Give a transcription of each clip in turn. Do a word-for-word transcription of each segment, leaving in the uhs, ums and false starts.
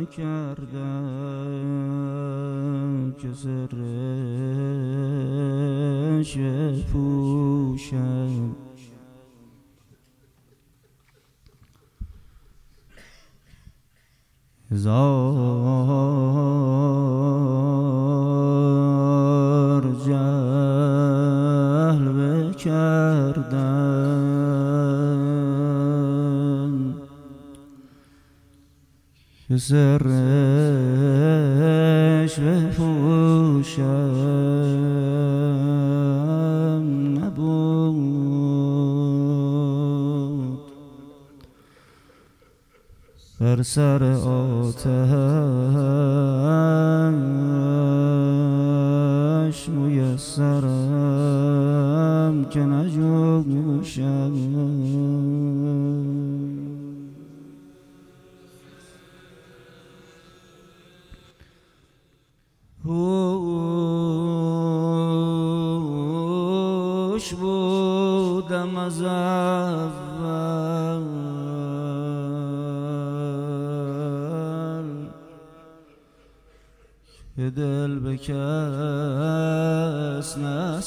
کردم که سرش بپوشم. هزار جهل بکردم که سرش بپوشم. نبود بر سر آتش میسرم که نجوشم. هوش بودم از اول که دل به کس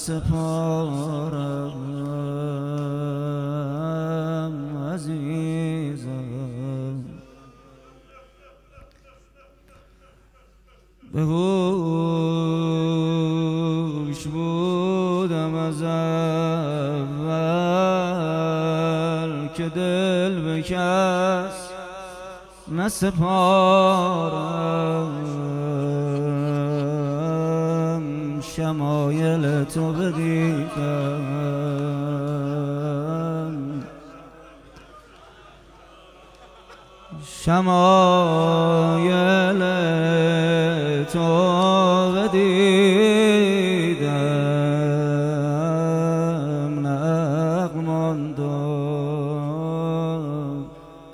نسپارم عزیزم. به هوش بودم از اول که دل به کس نسپارم. شمایل تو بدیدم، شمایل تو بدیدم. نغمان داد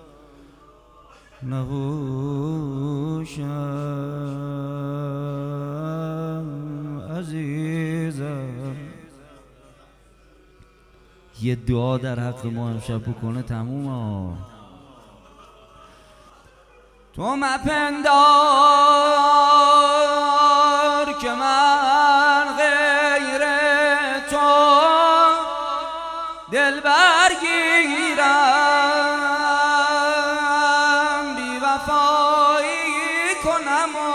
نهوشم عزیزم. یه دعا در حق ما امشب بکنه تمومه. تو مپندار که من غیر تو دل برگیرم، بی وفایی کنم و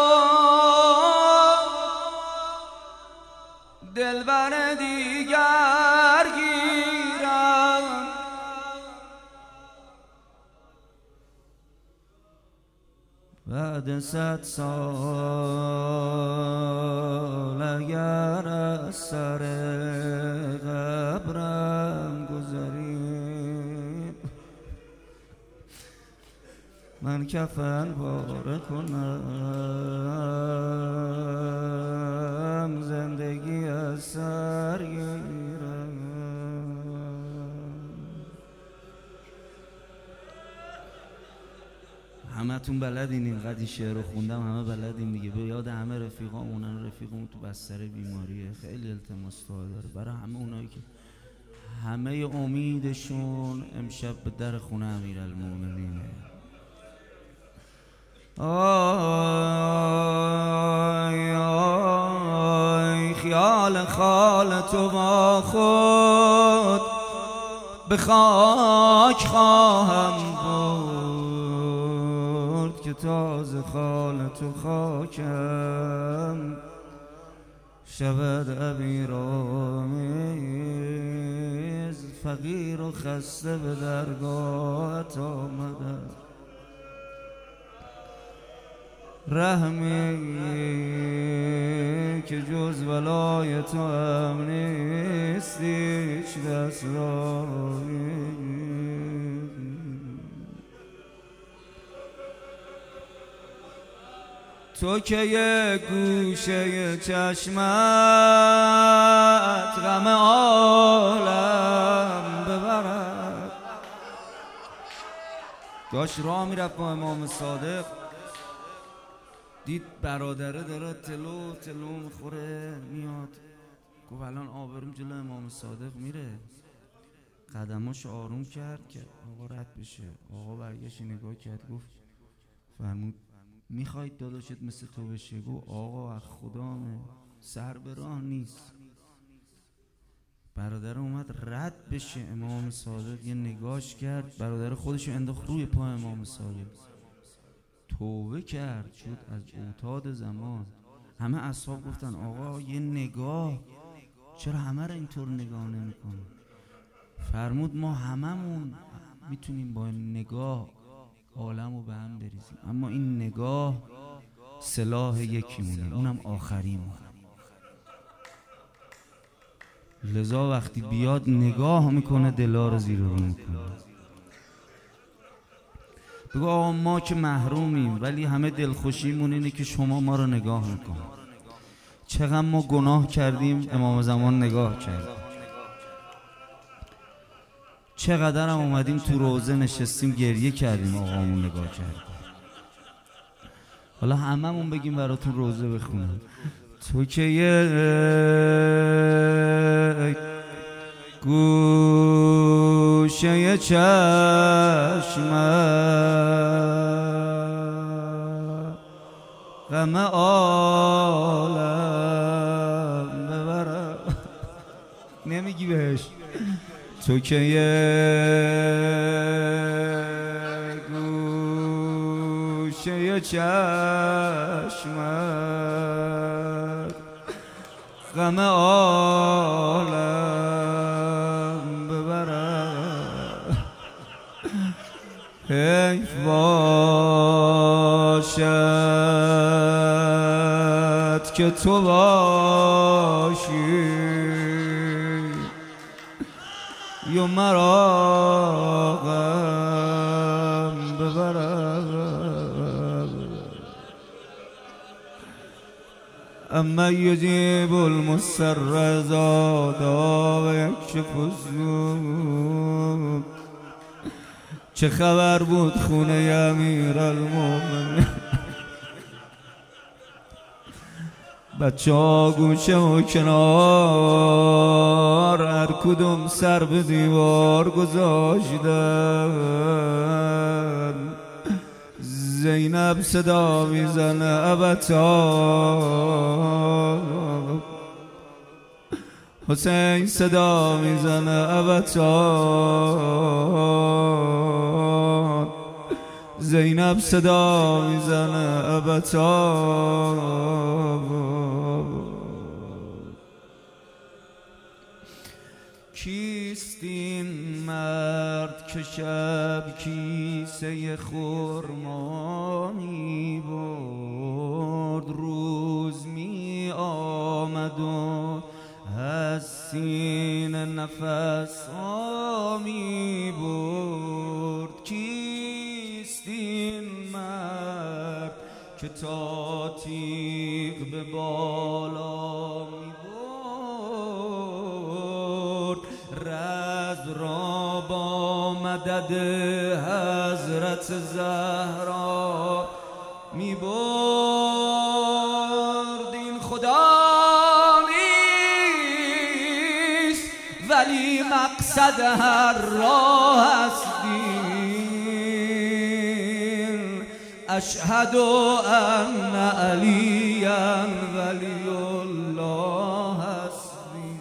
دل بر دیگر گیرم. بعد صد سال اگر از سر قبرم گذری، من کفن پاره کنم، زندگی از سر گیرم. همه تون بلدین، اینقدر این شعر رو خوندم همه بلدین دیگه. به یاد همه رفیقامونن، رفیقمون تو بستر بیماریه، خیلی التماس دعا داره برای همه اونایی که همه امیدشون امشب به در خونه امیرالمومنینه. آی آی خیال خال تو با خود به خاک خواهم برد که تازه خال تو خاکم شود عبیرآمیز. فقیر و خسته به درگاهت آمدم، رحمی که جز ولای تو هم نیست هیچ دستایی. تو که یک گوشه چشمت غم عالم ببرد. داشت راه میرفت با امام صادق، دید برادره داره تلو تلو میخوره میاد، گفت الان آبرم جلو امام صادق میره. قدماش آروم کرد که آقا رد بشه. آقا برگشت نگاه کرد، گفت فرمود میخواید داداشت مثل تو بشه؟ گو آقا از خدامه، سر به راه نیست. برادر اومد رد بشه، امام صادق یه نگاش کرد، برادر خودشو انداخت روی پا امام صادق، توبه کرد، شد از اوتاد زمان. همه اصحاب گفتن آقا یه نگاه، چرا همه رو اینطور نگاه نمی‌کنی؟ فرمود ما هممون میتونیم با نگاه عالمو به هم بریزیم، اما این نگاه سلاح یکیمونه، اونم آخریمونه. لذا وقتی بیاد نگاه میکنه دلا رو زیر رو میکنه. بگو آقا ما که محرومیم ولی همه دلخوشیمون اینه که شما ما رو نگاه میکنید. چقدر ما گناه کردیم امام زمان نگاه کرد، چقدر هم اومدیم تو روزه نشستیم گریه کردیم آقامون نگاه کرد. حالا هممون بگیم براتون روزه بخونم. تو که یک گوشه چشمم غم عالم ببرم، نمیگی بهش تو که یک گوشه چشمم غم عالم ببرم، حیف باشد که تو باشی یا مرا غم ببرم. اما یجیب المضطر اذا دعا و یکشف السوء. چه خبر بود خونه امیرالمومنین؟ بچه ها گوشه و کنار هر کدوم سر به دیوار گذاشتن. زینب صدا میزنه ابتا، حسین صدا میزنه ابتا، زینب صدا میزنه ابتا. کیست این مرد که شب کیسه خرما می برد، روز می آمد و از سینه نفس ها می برد؟ کیست این مرد که تا تیغ به بالا می برد، رز را با مدد حضرت زهرا می برد؟ این خدا نیست ولی مقصد هر راه است دین. اشهد ان علی ولی الله است دین.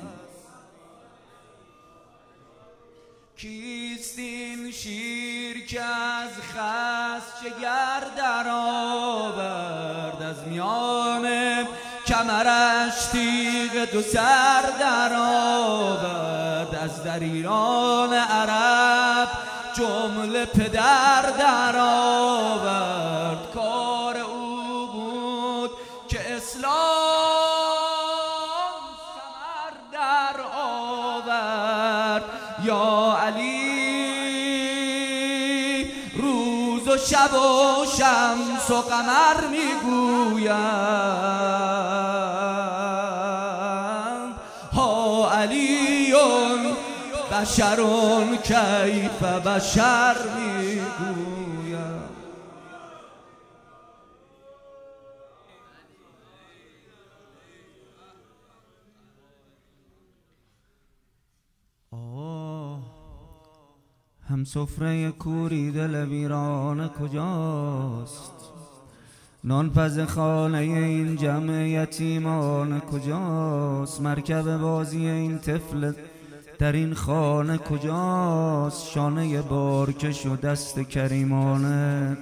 کیست این شیر که از خس جگر در آورد، از میان کمرش تیغ دو سر در آورد، از در ایران عرب جمله پدر در آورد؟ کار او بود که اسلام ثمر در آورد. یا علی روز و شب و شمس و قمر میگویند ها علیون بشرون کیف بشر میگویند. آه هم سفره کوری دل ویران کجاست؟ نانپز خانه این جمع یتیمان کجاست؟ مرکب بازی این طفل در این خانه کجاست؟ شانه بارکش و دست کریمانه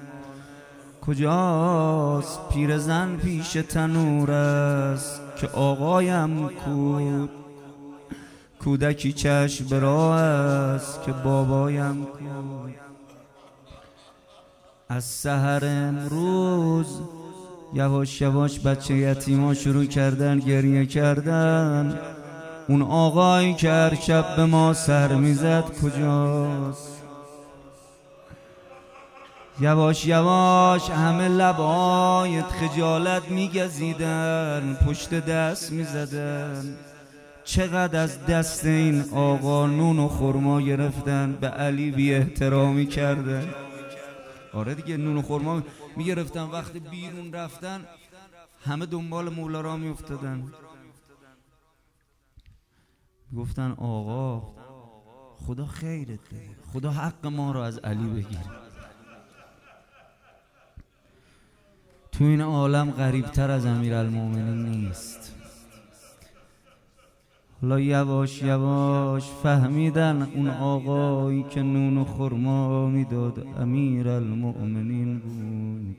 کجاست؟ پیرزن پیش تنور است که آقایم کود، کودکی چشم به راه است که بابایم کود. از سحر امروز یواش یواش بچه یتیما شروع کردن گریه کردن. اون آقایی که هر شب به ما سر میزد کجاست؟ یواش یواش همه لبایت خجالت میگزیدن، پشت دست میزدن. چقدر از دست این آقا نون و خرما گرفتن، به علی بی احترامی کردن. آره دیگه، نون و خرما میگرفتن، وقتی بیرون رفتن همه دنبال مولا را میافتادن. گفتن آقا خدا خیرت بده، خدا حق ما رو از علی بگیر. تو این عالم غریبتر از امیرالمومنین نیست. حالا یواش یواش فهمیدن اون آقایی که نون و خرما میداد امیرالمومنین بود.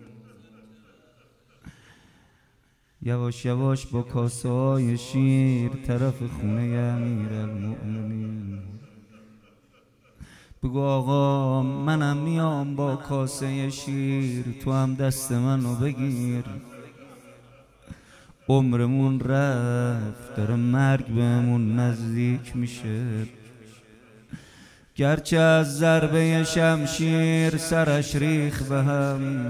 یواش یواش با کاسه های شیر طرف خونه امیرالمومنین. بگو آقا منم میام با کاسه شیر، تو هم دست منو بگیر. عمرمون رفت، داره مرگ بهمون نزدیک میشه. گرچه از ضربه شمشیر سرش ریخ به هم،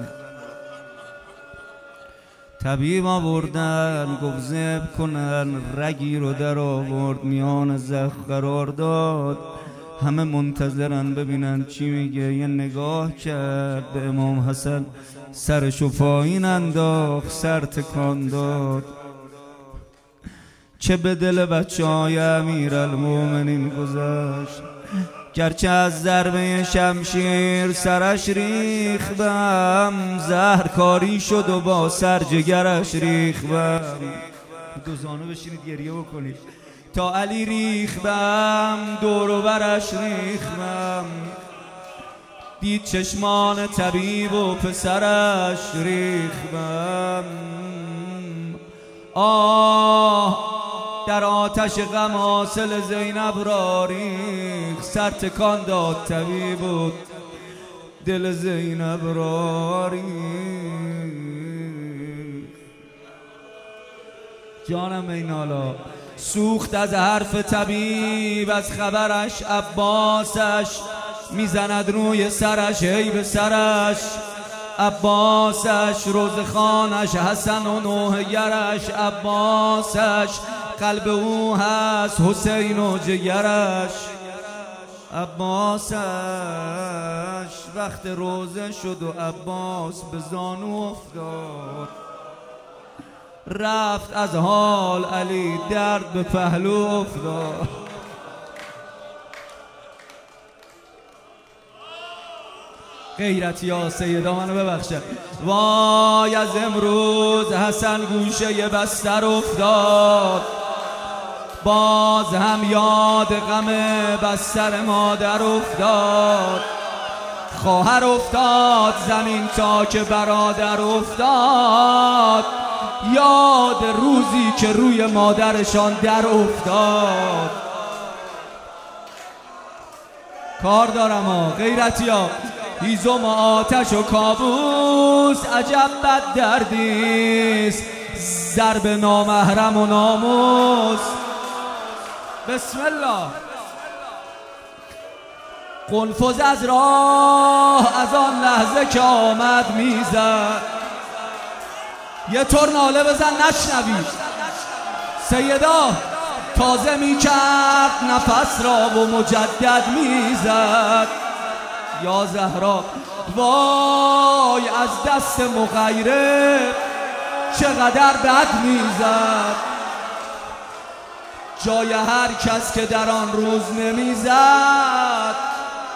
طبیب آوردن گفت ذبح کنن، رگی رو در آورد میان زخم قرار داد. همه منتظرن ببینن چی میگه. یه نگاه کرد به امام حسن، سرشو پایین انداخت، سر تکان داد. چه به دل بچه های امیرالمومنین گذشت. گرچه از ضربه شمشیر سرش ریخ بم، زهرکاری شد و با سر جگرش ریخ بم. دو زانو بشینید گریه بکنید. تا علی ریخ بم، دور و برش ریخ بم. دید چشمان طبیب و پسرش ریخ بم. آه در آتش غم حاصل زینب را ریخ. سر تکان داد طبیب و دل زینب را ریخ. جانم اینالا سوخت از حرف طبیب، از خبرش عباسش میزند روی سرش، هی به سرش عباسش، روزخانش حسن و نوحه گرش. عباسش قلب او هست، حسین و جگرش. عباسش وقت روزه شد و عباس به زانو افتاد. رفت از حال علی درد به پهلو افتاد. غیرتی ها سیدا منو ببخشد. وای از امروز حسن گوشه بستر افتاد، باز هم یاد غم بستر مادر افتاد. خواهر افتاد زمین تا که برادر افتاد، یاد روزی که روی مادرشان در افتاد. کار دارم ها غیرتی ها. هیزم و آتش و کابوس عجب بد دردیست، ضرب نامحرم و ناموس. بسم الله. قنفذ از راه از آن لحظه که آمد میزد. یه طور ناله بزن نشنوی. سیدا تازه میکرد نفس را و مجدد میزد. یا زهرا وای از دست مغیره چقدر بد میزد. جای هر کس که در آن روز نمیزد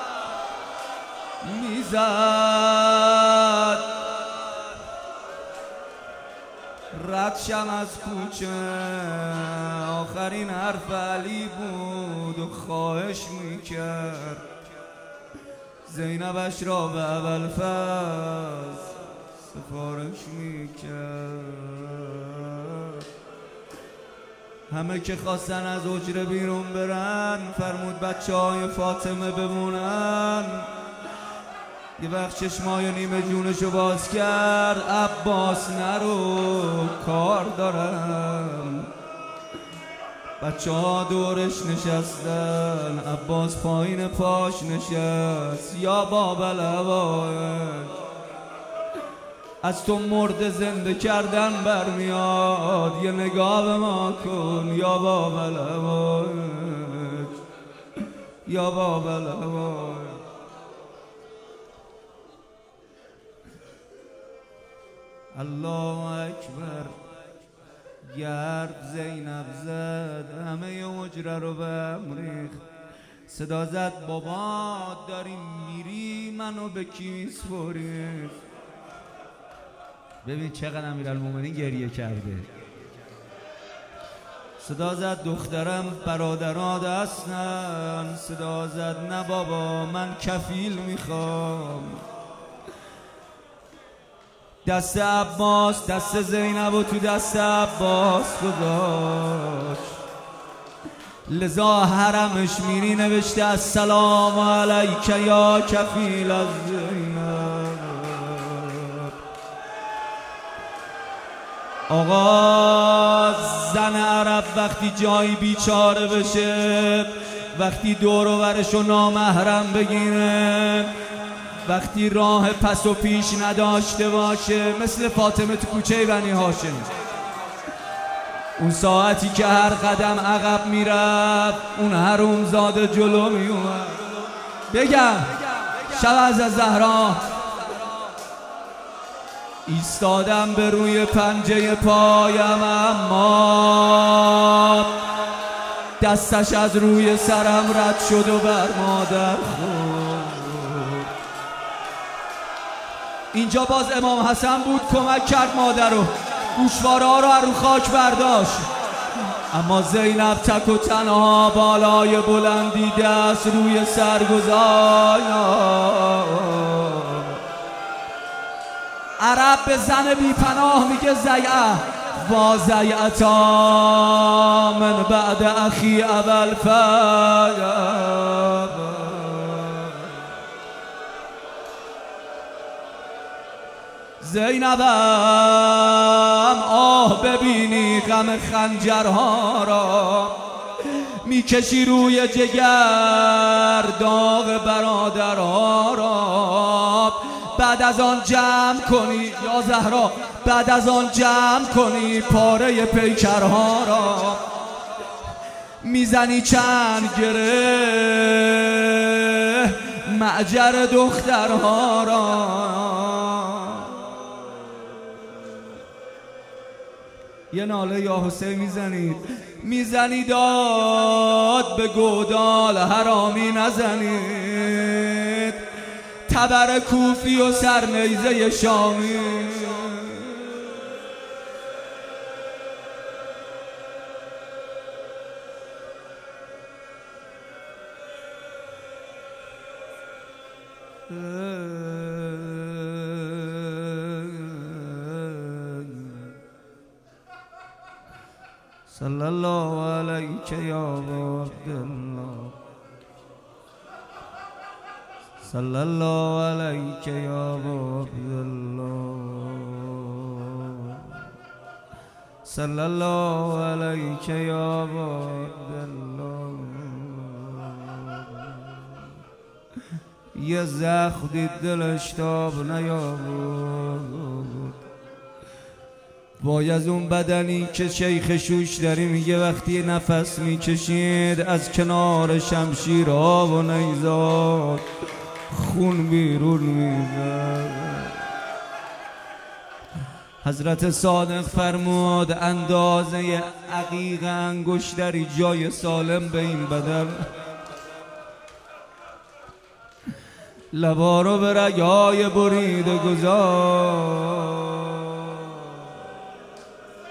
میزد. رد شم از کوچه. آخرین حرف علی بود و خواهش میکرد زینبش را به ابوالفضل سفارش میکرد. همه که خواستن از حجره بیرون برن فرمود بچه های فاطمه بمونن. یه وقت چشمای نیمه جونشو باز کرد عباس نرو کار دارم. بچه ها دورش نشستن عباس پایین پاش نشست. یا بابل هوایج از تو مرد زنده کردن برمیاد یه نگاه به ما کن یا بابل هوایج یا بابل هوایج. الله اکبر. گرد زینب زد همه حجره رو به هم ریخت. صدا زد بابا داری میری منو به کی سپری. ببین چقدر امیرالمومنین گریه کرده. صدا زد دخترم برادرات هستن. صدا زد نه بابا من کفیل میخوام. دست عباس دست زینب و تو دست عباس گذاشت. لذا حرمش میری نوشته السلام علیک یا کفیل از زینب. آقا زن عرب وقتی جایی بیچاره بشه، وقتی دور و برشو نامحرم بگیره، وقتی راه پس و پیش نداشته باشه، مثل فاطمه تو کوچه بنی هاشم، اون ساعتی که هر قدم عقب میرفت اون حرومزاده جلو میومد. بگم شب از زهرا ایستادم به روی پنجه پایم، اما دستش از روی سرم رد شد و بر مادر خورد. اینجا باز امام حسن بود کمک کرد مادر رو، گوشواره ها رو رو خاک برداشت، اما زینب تک و تنها بالای بلندی دست روی سر گذاشت. عرب به زن بی پناه میگه زیعه و زیعتا من بعد اخی ابوالفضل. زینبم آه ببینی غم خنجرها را میکشی روی جگر، داغ برادرها را بعد از آن جمع کنی یا زهرا، بعد از آن جمع کنی پاره پیکرها را، میزنی چند گره معجر دخترها را. یه ناله یا حسین میزنید، میزنی داد به گودال حرامی نزنید، تبر کوفی و سرنیزه شامی. صلی الله علیک یا عبدالله، صلی الله علیک یا عبدالله، صلی الله علیک یا عبدالله. یه زخم دید دلش تاب نیاورد، وای از اون بدنی که شیخ شوش داری میگه وقتی نفس میکشید از کنار شمشیرها و نیزات خون بیرون میزد. حضرت صادق فرمود اندازه عقیق انگشتری جای سالم به این بدن، لبا رو به رگای بریده گذار.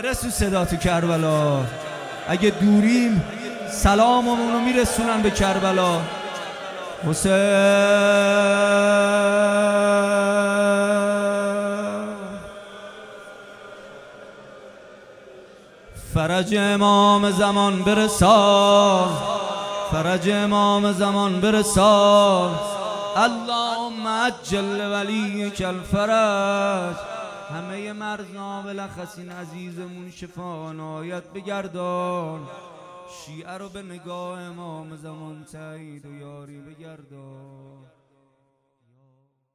برسون صدا تو کربلا، اگه دوریم سلاممون رو میرسونن به کربلا. حسین فرج امام زمان برسان، فرج امام زمان برسان، اللهم عجل ولیک الفرج. همه مرزنا بلخص این عزیزمون شفا عنایت بگردان، شیعه رو به نگاه امام زمان تایید و یاری بگردان.